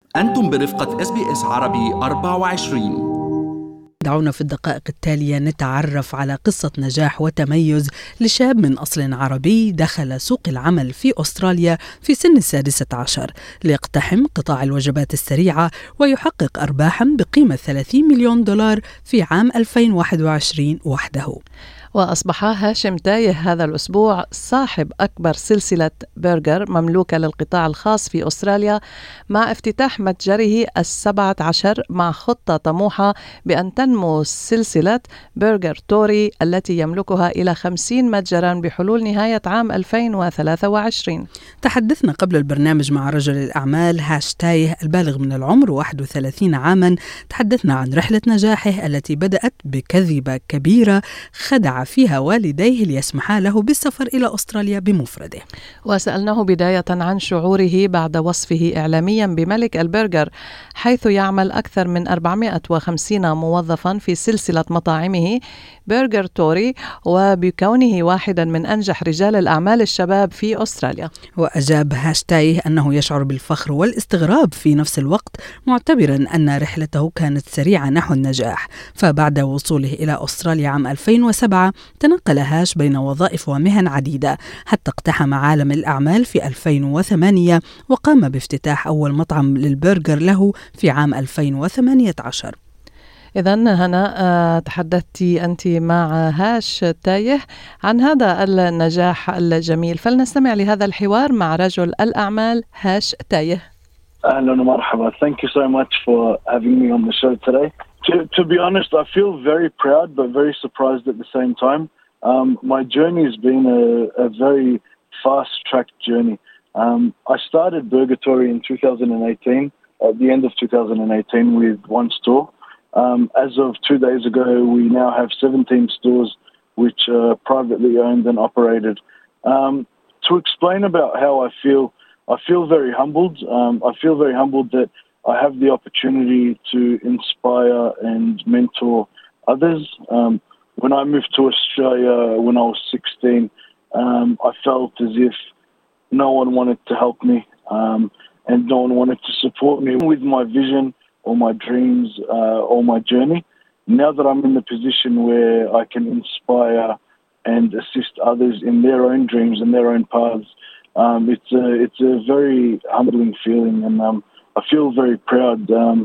أنتم برفقة SBS عربي 24. دعونا في الدقائق التالية نتعرف على قصة نجاح وتميز لشاب من أصل عربي دخل سوق العمل في أستراليا في سن 16 ليقتحم قطاع الوجبات السريعة ويحقق أرباحا بقيمة $30 مليون في عام 2021 وحده. وأصبح هاشم تايه هذا الأسبوع صاحب أكبر سلسلة برجر مملوكة للقطاع الخاص في أستراليا، مع افتتاح متجره 17 مع خطة طموحة بأن تنمو سلسلة برجر توري التي يملكها إلى 50 متجرا بحلول نهاية عام 2023. تحدثنا قبل البرنامج مع رجل الأعمال هاش تايه البالغ من العمر 31 عاما. تحدثنا عن رحلة نجاحه التي بدأت بكذبة كبيرة خدع فيها والديه ليسمحا له بالسفر إلى أستراليا بمفرده. وسألناه بداية عن شعوره بعد وصفه إعلاميا بملك البرجر، حيث يعمل أكثر من 450 موظفا في سلسلة مطاعمه برجر توري، وبكونه واحدا من أنجح رجال الأعمال الشباب في أستراليا. وأجاب هاشتايه أنه يشعر بالفخر والاستغراب في نفس الوقت، معتبرا أن رحلته كانت سريعة نحو النجاح. فبعد وصوله إلى أستراليا عام 2007 تنقل هاش بين وظائف ومهن عديدة حتى اقتحم عالم الأعمال في 2008 وقام بافتتاح أول مطعم للبرجر له في عام 2018. إذن هنا تحدثتي أنت مع هاش تايه عن هذا النجاح الجميل، فلنستمع لهذا الحوار مع رجل الأعمال هاش تايه. أهلا ومرحبا. Thank you so much for having me on the show today. To be honest, I feel very proud but very surprised at the same time. My journey has been a very fast-tracked journey. I started Burgatory in 2018, at the end of 2018, with one store. As of 2 days ago, we now have 17 stores which are privately owned and operated. To explain about how I feel very humbled. I feel very humbled that I have the opportunity to inspire and mentor others. When I moved to Australia when I was 16, I felt as if no one wanted to help me and no one wanted to support me with my vision or my dreams or my journey. Now that I'm in the position where I can inspire and assist others in their own dreams and their own paths, it's a very humbling feeling, and I feel very proud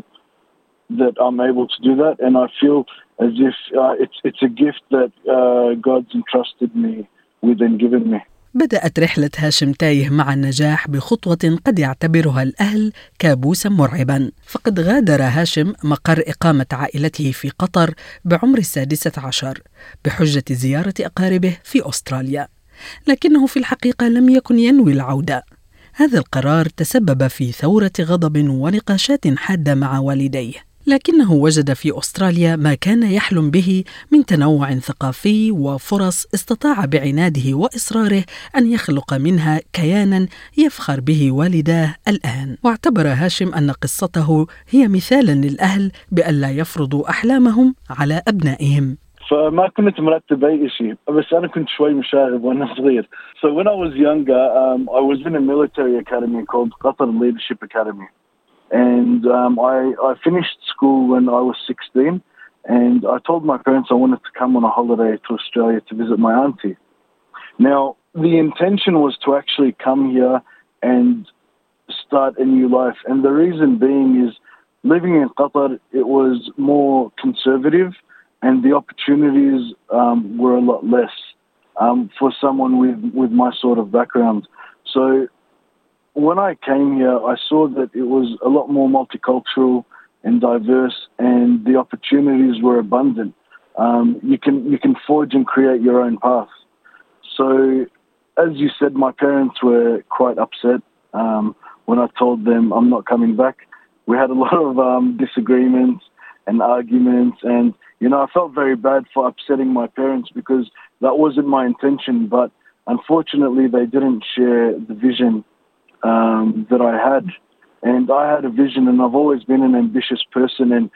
that I'm able to do that, and I feel as if it's a gift that God's entrusted me with and given me. بدأت رحلة هاشم تايه مع النجاح بخطوة قد يعتبرها الأهل كابوسا مرعبا، فقد غادر هاشم مقر إقامة عائلته في قطر بعمر 16 بحجة زيارة أقاربه في أستراليا، لكنه في الحقيقة لم يكن ينوي العودة. هذا القرار تسبب في ثورة غضب ونقاشات حادة مع والديه، لكنه وجد في أستراليا ما كان يحلم به من تنوع ثقافي وفرص استطاع بعناده وإصراره أن يخلق منها كيانا يفخر به والداه الآن. واعتبر هاشم أن قصته هي مثالا للأهل بألا يفرضوا أحلامهم على أبنائهم. فما كنت مرتب أي شيء، بس أنا كنت شوي مشاغب وأنا صغير. So when I was younger, I was in a military academy called Qatar Leadership Academy. And I finished school when I was 16, and I told my parents I wanted to come on a holiday to Australia to visit my auntie. Now, the intention was to actually come here and start a new life. And the reason being is living in Qatar, it was more conservative, and the opportunities were a lot less for someone with my sort of background. So when I came here, I saw that it was a lot more multicultural and diverse, and the opportunities were abundant. You can forge and create your own path. So, as you said, my parents were quite upset when I told them I'm not coming back. We had a lot of disagreements and arguments, and I felt very bad for upsetting my parents because that wasn't my intention. But unfortunately, they didn't share the vision that I had, and I had a vision, and I've always been an ambitious person, and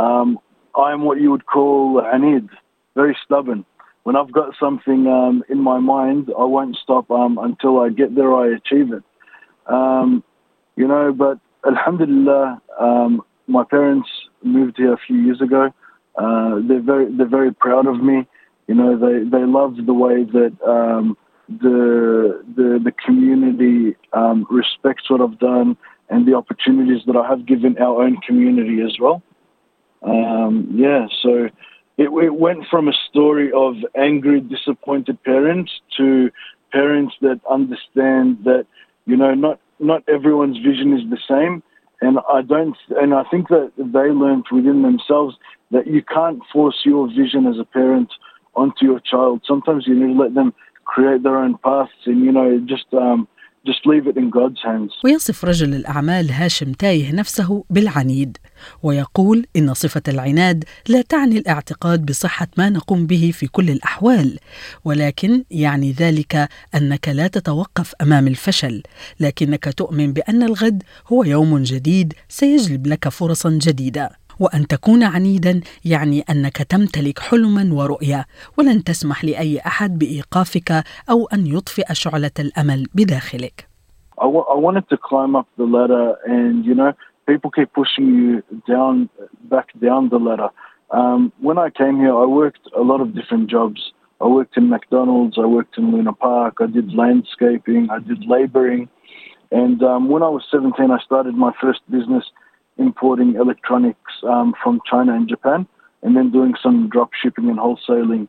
I'm what you would call anid, very stubborn. When I've got something in my mind, I won't stop until I get there, I achieve it. But alhamdulillah, my parents moved here a few years ago. They're very proud of me. You know, they love the way that the community respects what I've done and the opportunities that I have given our own community as well. So it went from a story of angry, disappointed parents to parents that understand that, you know, not everyone's vision is the same. And I think that they learned within themselves that you can't force your vision as a parent onto your child. Sometimes you need to let them create their own paths and, you know, just leave it in God's hands. ويصف رجل الأعمال هاشم تايه نفسه بالعنيد، ويقول إن صفة العناد لا تعني الاعتقاد بصحة ما نقوم به في كل الأحوال، ولكن يعني ذلك أنك لا تتوقف أمام الفشل، لكنك تؤمن بأن الغد هو يوم جديد سيجلب لك فرصا جديدة. وأن تكون عنيدا يعني أنك تمتلك حلما ورؤية، ولن تسمح لأي أحد بإيقافك أو أن يطفئ شعلة الأمل بداخلك. I wanted to climb up the ladder, and, you know, people keep pushing you back down the ladder. When I came here, I worked a lot of different jobs. I worked in McDonald's, I worked in Luna Park, I did landscaping, I did labouring. And when I was 17, I started my first business importing electronics from China and Japan, and then doing some drop shipping and wholesaling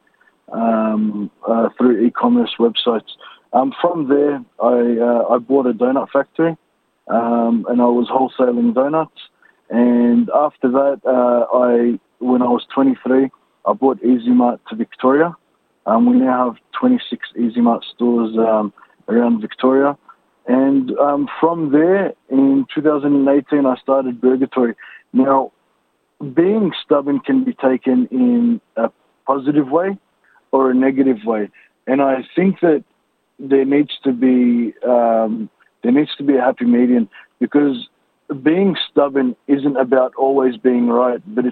through e-commerce websites. From there, I bought a donut factory, and I was wholesaling donuts. And after that, when I was 23, I bought Easy Mart to Victoria. We now have 26 Easy Mart stores around Victoria. And from there, in 2018, I started Burgatory. Now, being stubborn can be taken in a positive way or a negative way. And I think that there needs to be a happy medium, because being stubborn isn't about always being right, but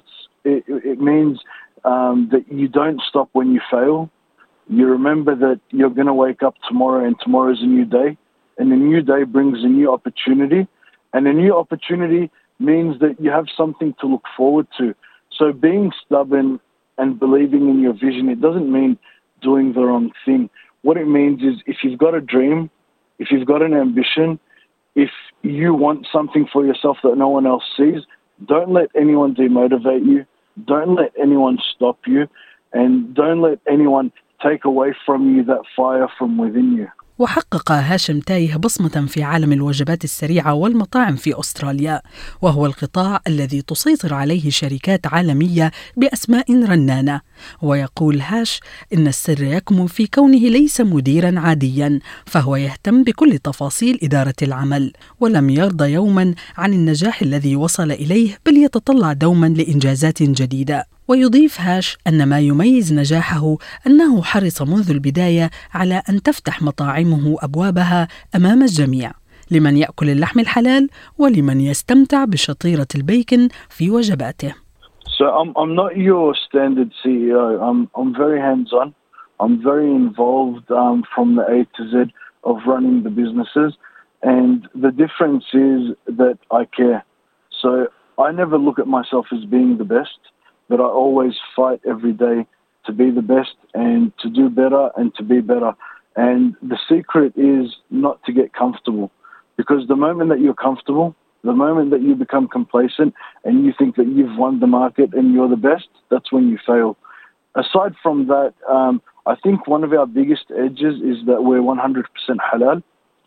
it means that you don't stop when you fail. You remember that you're going to wake up tomorrow, and tomorrow is a new day. And a new day brings a new opportunity. And a new opportunity means that you have something to look forward to. So being stubborn and believing in your vision, it doesn't mean doing the wrong thing. What it means is, if you've got a dream, if you've got an ambition, if you want something for yourself that no one else sees, don't let anyone demotivate you. Don't let anyone stop you. And don't let anyone take away from you that fire from within you. وحقق هاشم تايه بصمة في عالم الوجبات السريعة والمطاعم في أستراليا، وهو القطاع الذي تسيطر عليه شركات عالمية بأسماء رنانة. ويقول هاش إن السر يكمن في كونه ليس مديرا عاديا، فهو يهتم بكل تفاصيل إدارة العمل، ولم يرضى يوما عن النجاح الذي وصل إليه، بل يتطلع دوما لإنجازات جديدة. ويضيف هاش أن ما يميز نجاحه أنه حرص منذ البداية على أن تفتح مطاعمه أبوابها أمام الجميع، لمن يأكل اللحم الحلال ولمن يستمتع بشطيرة البيكن في وجباته. So I'm not your standard CEO. I'm very hands-on. I'm very involved from the A to Z of running the businesses, and the difference is that I care. So I never look at myself as being the best, but I always fight every day to be the best and to do better and to be better. And the secret is not to get comfortable, because the moment that you're comfortable, the moment that you become complacent and you think that you've won the market and you're the best, that's when you fail. Aside from that, I think one of our biggest edges is that we're 100% halal.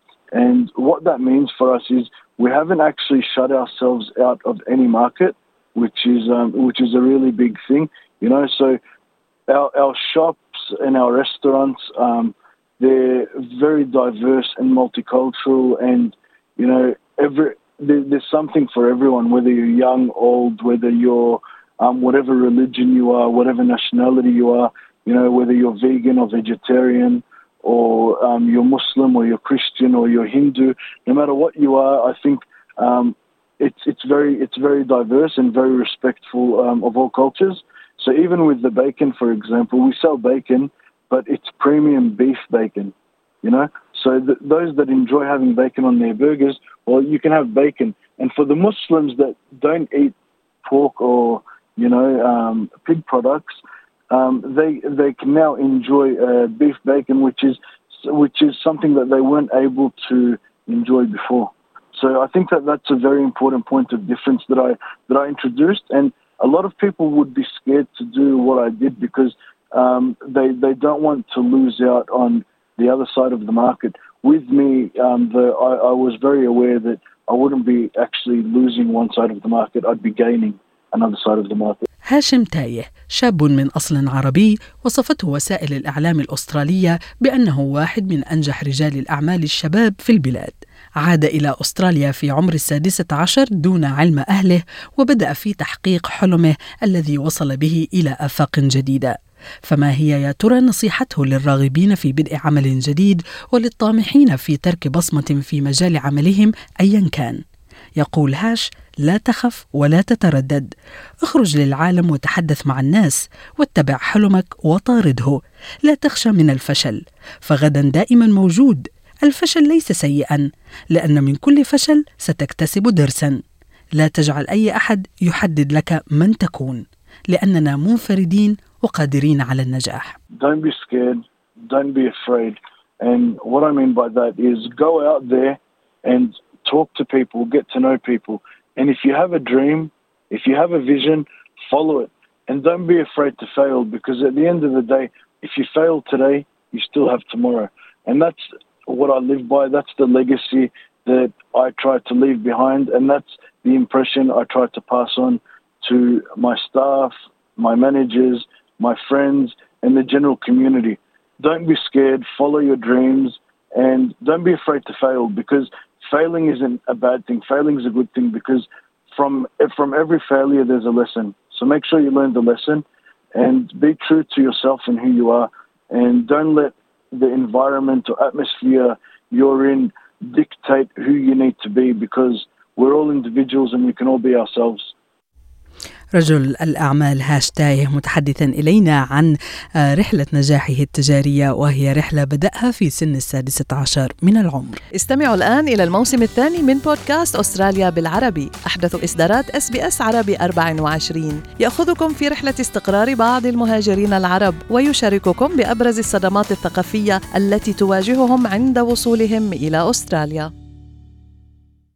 And what that means for us is we haven't actually shut ourselves out of any market, which is a really big thing, you know. So our shops and our restaurants, they're very diverse and multicultural, and, you know, there's something for everyone, whether you're young, old, whether you're whatever religion you are, whatever nationality you are, you know, whether you're vegan or vegetarian, or you're Muslim or you're Christian or you're Hindu. No matter what you are, I think it's very diverse and very respectful of all cultures. So even with the bacon, for example, we sell bacon, but it's premium beef bacon, you know. So those that enjoy having bacon on their burgers, well, you can have bacon. And for the Muslims that don't eat pork or, pig products, they can now enjoy beef bacon, which is something that they weren't able to enjoy before. So I think that's a very important point of difference that I introduced, and a lot of people would be scared to do what I did because they don't want to lose out on the other side of the market. With me, I was very aware that I wouldn't be actually losing one side of the market, I'd be gaining another side of the market. هاشم تايه شاب من أصل عربي وصفته وسائل الإعلام الأسترالية بأنه واحد من أنجح رجال الأعمال الشباب في البلاد. عاد إلى أستراليا في عمر 16 دون علم أهله وبدأ في تحقيق حلمه الذي وصل به إلى آفاق جديدة. فما هي يا ترى نصيحته للراغبين في بدء عمل جديد وللطامحين في ترك بصمة في مجال عملهم أيا كان؟ يقول هاش: لا تخف ولا تتردد، اخرج للعالم وتحدث مع الناس واتبع حلمك وطارده، لا تخشى من الفشل فغدا دائما موجود. الفشل ليس سيئا لأن من كل فشل ستكتسب درسا. لا تجعل أي أحد يحدد لك من تكون لأننا منفردين وقادرين على النجاح. Don't be scared, don't be afraid. And what I mean by that is go out there and talk to people, get to know people. And if you have a dream, if you have a vision, follow it. And don't be afraid to fail because at the end of the day, if you fail today, you still have tomorrow. And that's what I live by. That's the legacy that I try to leave behind. And that's the impression I try to pass on to my staff, my managers, my friends, and the general community. Don't be scared, follow your dreams, and don't be afraid to fail because failing isn't a bad thing. Failing is a good thing because from every failure there's a lesson. So make sure you learn the lesson and be true to yourself and who you are, and don't let the environment or atmosphere you're in dictate who you need to be because we're all individuals and we can all be ourselves. رجل الأعمال هاش تايه متحدثا إلينا عن رحلة نجاحه التجارية وهي رحلة بدأها في سن 16 من العمر. استمعوا الآن إلى الموسم الثاني من بودكاست أستراليا بالعربي، أحدث إصدارات SBS عربي 24 يأخذكم في رحلة استقرار بعض المهاجرين العرب ويشارككم بأبرز الصدمات الثقافية التي تواجههم عند وصولهم إلى أستراليا.